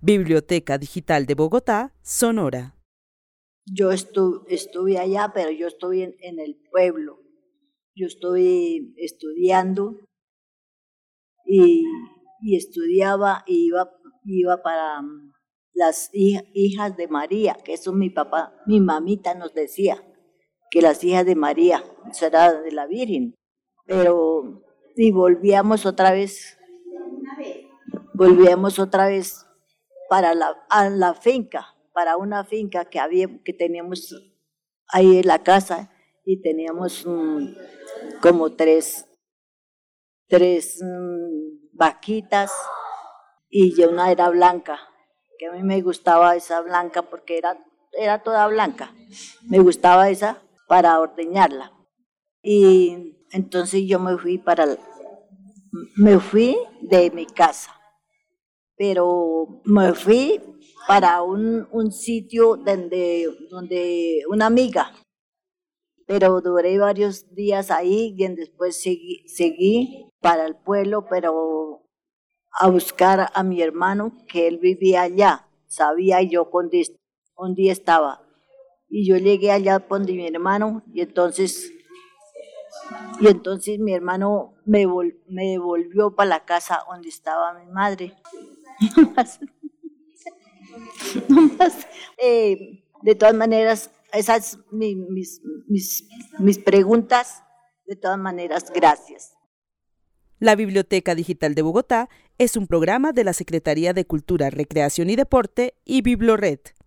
Biblioteca Digital de Bogotá, Sonora. Yo estuve allá, pero yo estoy en el pueblo. Yo estoy estudiando y, y estudiaba y iba para las hijas de María, que eso mi papá, mi mamita nos decía, que las hijas de María, eso era de la Virgen. Pero, y volvíamos otra vez para a la finca, para una finca que teníamos ahí en la casa y teníamos como tres vaquitas y una era blanca, que a mí me gustaba esa blanca porque era toda blanca, me gustaba esa para ordeñarla. Y entonces yo me fui de mi casa, pero me fui para un sitio donde una amiga, pero duré varios días ahí y después seguí para el pueblo, pero a buscar a mi hermano, que él vivía allá, sabía yo dónde estaba. Y yo llegué allá donde mi hermano y entonces mi hermano me devolvió para la casa donde estaba mi madre. De todas maneras, esas mis preguntas. De todas maneras, gracias. La Biblioteca Digital de Bogotá es un programa de la Secretaría de Cultura, Recreación y Deporte y Biblored.